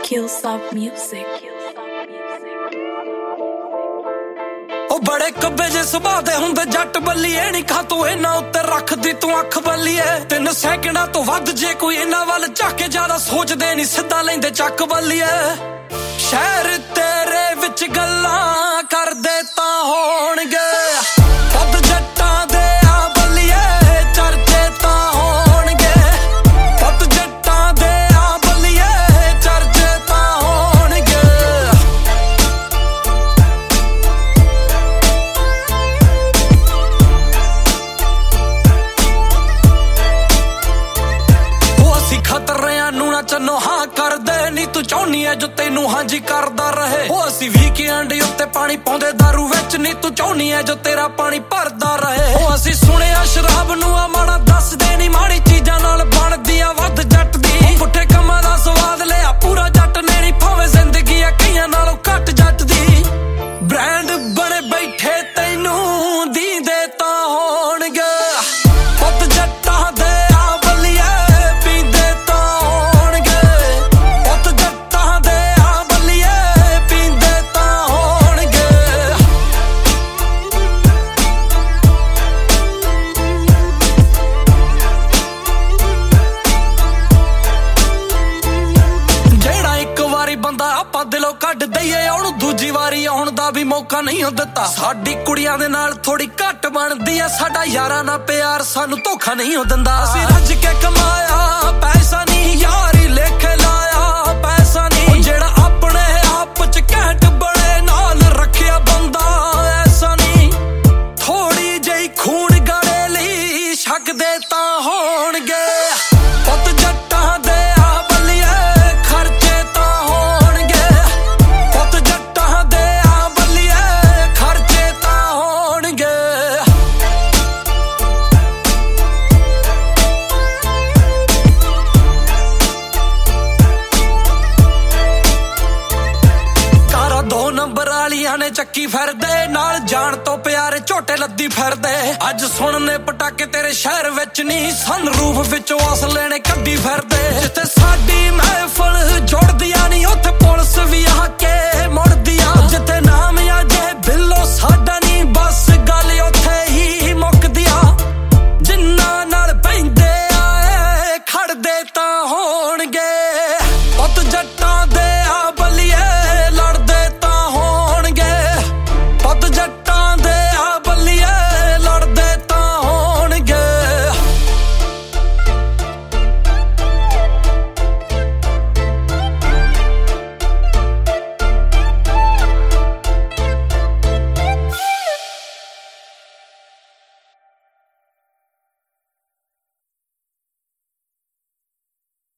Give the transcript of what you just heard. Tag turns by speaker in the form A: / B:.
A: Killsoft Music.
B: ਉਹ ਬੜੇ ਕੱਬੇ ਜੇ ਸੁਭਾਅ ਦੇ ਹੁੰਦੇ ਜੱਟ ਬੱਲੀਏ ਨੀ ਖਾ ਤੂੰ ਇਹਨਾਂ ਉੱਤੇ ਰੱਖਦੀ ਤੂੰ ਅੱਖ ਬੱਲੀਏ 3 ਸੈਕਿੰਡਾਂ ਤੋਂ ਵੱਧ ਜੇ ਕੋਈ ਇਹਨਾਂ ਵੱਲ ਝਾਕੇ ਜ਼ਿਆਦਾ ਸੋਚਦੇ ਨਹੀਂ ਸਿੱਧਾ ਲੈਂਦੇ ਚੱਕ ਬੱਲੀਏ ਸ਼ਹਿਰ ਤੇਰੇ ਵਿੱਚ ਗੱਲਾਂ ਕਰਦੇ ਤਾਂ ਹੋਣਗੇ ਵੱਧ ਜੱਟਾਂ ਦੇ ਆ ਬੱਲੀਏ ਚਰਚੇ ਤਾਂ ਹੋਣਗੇ ਵੱਧ ਜੱਟਾਂ ਦੇ ਆ ਬੱਲੀਏ ਚਰਚੇ ਤਾਂ ਹੋਣਗੇ ਉਹ ਅਸੀਂ ਖਤਰਿਆਂ ਨੂੰ ਨਾ ਚੰਨੋ ਹਾਂ ਕਰਦੇ ਨੀ ਤੂੰ ਚਾਹੁੰਨੀ ਐ ਜੋ ਤੈਨੂੰ ਹਾਂਜੀ ਕਰਦਾ ਰਹੇ ਉਹ ਅਸੀਂ ਵੀਕਐਂਡ ਉੱਤੇ ਪਾਣੀ ਪਾਉਂਦੇ ਦਾਰੂ ਵਿੱਚ ਨੀ ਤੂੰ ਚਾਹੁੰਨੀ ਐ ਜੋ ਤੇਰਾ ਪਾਣੀ ਭਰਦਾ ਰਹੇ ਉਹ ਅਸੀਂ ਸੁਣਿਆ ਸ਼ਰਾਬ ਨੂੰ ਆ ਮਾੜਾ ਦੱਸਦੇ ਨੀ ਮਾੜੀ ਚੀਜ਼ਾਂ ਨਾਲ ਬਣਦੀ ਆ ਵੱਧ ਜੱਟ ਦੀ ਪੁੱਠੇ ਕੰਮਾਂ ਦਾ ਸਵਾਦ ਲਿਆ ਪੂਰਾ ਜੱਟ ਨੇ ਨੀ ਭਾਵੇਂ ਜ਼ਿੰਦਗੀ ਆ ਕਈਆਂ ਨਾਲੋਂ ਘੱਟ ਜੱਟ ਦੀ ਬ੍ਰਾਂਡ ਬਣੇ ਬੈਠੇ ਤੈਨੂੰ ਦੀਂਦੇ ਤਾਂ ਹੋਣਗੇ ਵੱਧ ਜੱਟਾਂ ਦੇ ਆ ਬੱਲੀਏ ਪੀਂਦੇ ਤਾਂ ਹੋਣਗੇ ਵੱਧ ਜੱਟਾਂ ਦੇ ਆ ਬੱਲੀਏ ਪੀਂਦੇ ਤਾਂ ਹੋਣਗੇ ਜਿਹੜਾ ਇੱਕ ਵਾਰੀ ਬੰਦਾ ਆਪਾਂ ਦਿਲੋਂ ਕੱਢ ਦਈਏ ਉਹਨੂੰ ਦੂਜੀ ਵਾਰੀ ਆਉਣ ਦਾ ਵੀ ਮੌਕਾ ਨਹੀਂ ਦਿੱਤਾ ਸਾਡੀ ਕੁੜੀਆਂ ਦੇ ਨਾਲ ਥੋੜੀ ਘੱਟ ਬਣਦੀ ਆ ਸਾਡਾ ਯਾਰਾਂ ਨਾਲ ਪਿਆਰ ਸਾਨੂੰ ਧੋਖਾ ਨਹੀਂ ਦਿੰਦਾ ਅਸੀਂ ਰੱਜ ਕੇ ਕਮਾਇਆ ਪੈਸਾ ਨਹੀਂ ਯਾਰੀ ਲੇਖੇ ਲਾਇਆ ਪੈਸਾ ਨਹੀਂ ਜਿਹੜਾ ਆਪਣੇ ਆਪ ਚ ਘੈਂਟ ਬੜੇ ਨਾਲ ਰੱਖਿਆ ਬੰਦਾ ਐਸਾ ਨਹੀਂ ਥੋੜੀ ਜਿਹੀ ਖੂਨ ਗਾੜੇ ਲਈ ਛਕਦੇ ਤਾਂ ਹੋਣਗੇ ਪੁੱਤ ਜੱਟਾਂ ਦੇ ਆ ਬੱਲੀਏ ਖਰਚੇ ਤਾਂ ਹੋਣਗੇ ਪੁੱਤ ਜੱਟਾਂ ਦੇ ਆ ਬੱਲੀਏ ਖਰਚੇ ਤਾਂ ਹੋਣਗੇ ਕਾਰਾਂ 2 ਨੰਬਰ ਵਾਲੀਆਂ ਨੇ ਚੱਕੀ ਫਿਰਦੇ ਨਾਲ ਜਾਣ ਤੋਂ ਪਿਆਰੇ ਝੋਟੇ ਲੱਦੀ ਫਿਰਦੇ ਅੱਜ ਸੁਣਨੇ ਪਟਾਕੇ ਤੇਰੇ ਸ਼ਹਿਰ ਵਿੱਚ ਨਹੀਂ ਸਨਰੂਫ ਵਿੱਚੋਂ ਅਸਲੇ ਨੇ ਕੱਢੀ ਫਿਰਦੇ ਜਿੱਥੇ ਸਾਡੀ ਮਹਿਫਲ ਜੁੜਦੀਆਂ ਨਹੀਂ ਉੱਥੇ ਪੁਲਿਸ ਵੀ ਆ ਕੇ